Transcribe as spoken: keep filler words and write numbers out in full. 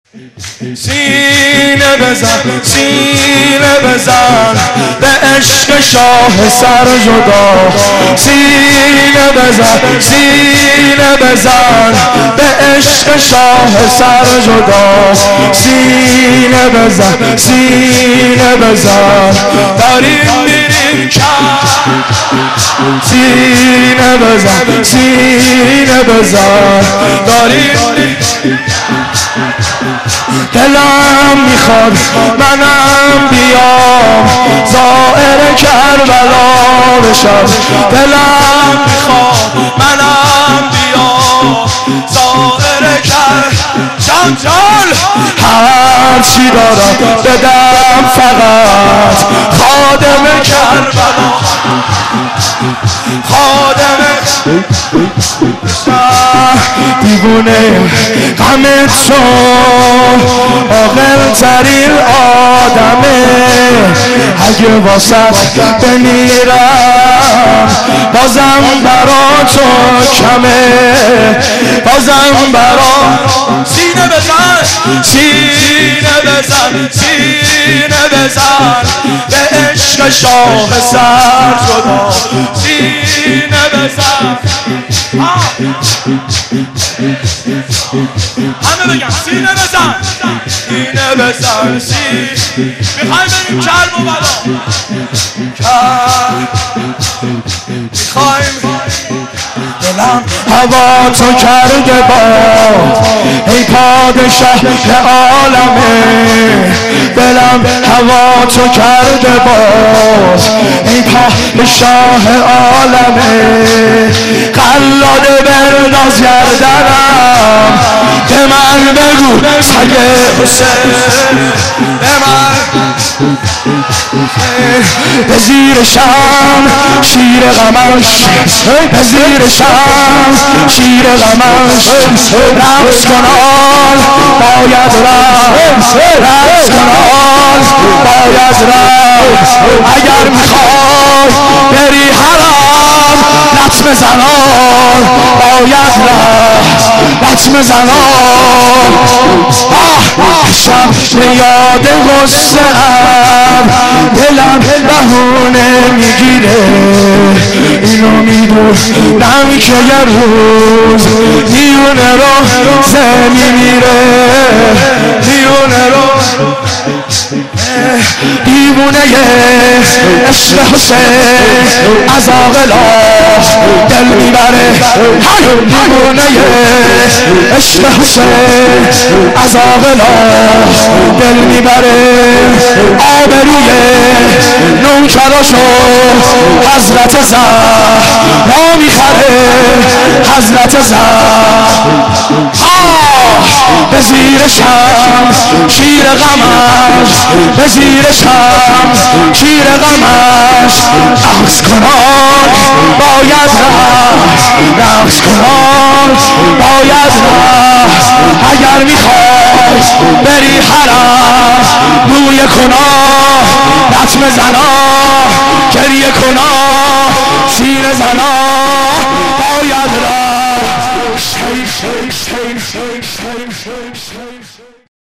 سینه بزن سینه بزن به عشق شاه سر جدا، سینه بزن سینه بزن به عشق شاه سر جدا، سینه بزن سینه بزن داریم میریم کم، سینه بزن سینه بزن داریم دلم میخواد منم بیام زائر کربلا بشم، دلم میخواد منم بیام زائر کربلا جان جان هر چی دارم بدم فقط خادم کربلا، خادم دیوونه غم تو عاقل ترین آدمه، اگه واسط بمیرم بازم برا تو کمه، بازم برا سینه بزن سینه بزن سینه بزن به عشق شاه سر جدا، سینه بزن همه بگم سینه بزن سینه بزن سینه میخوایم بریم کرب و بلا میخوایم دلم هوا تو کرده باد ای پادشاه عالمه، دلم هوا تو کرده باد ای پادشاه عالمه، قلاده برداز گردنم به من بگو سگ حسین، به من به زیر شم شیر غمش، به زیر شم شیر غمش رقص کنان باید رقص، رقص کنان باید رقص، اگر میخوای بری حرام لطمه زنان باید رقص، لطمه زنان شب به یاد غصه ام دلم بهونه میگیره، اینو میدونم که یه روز میونه رو زمین میره، میونه رو دیوونه عشق حسین از عاقلاش دل میبره، دیوونه عشق حسین از عاقلاش دل میبره، آبروی نوکراشو حضرت زهرا میخره، حضرت زهرا به زیر شم شیر غمش، به زیر شم شیر غمش رقص کنان باید رقص، رقص کنان باید رقص، اگر میخوای بری حرم روی کنان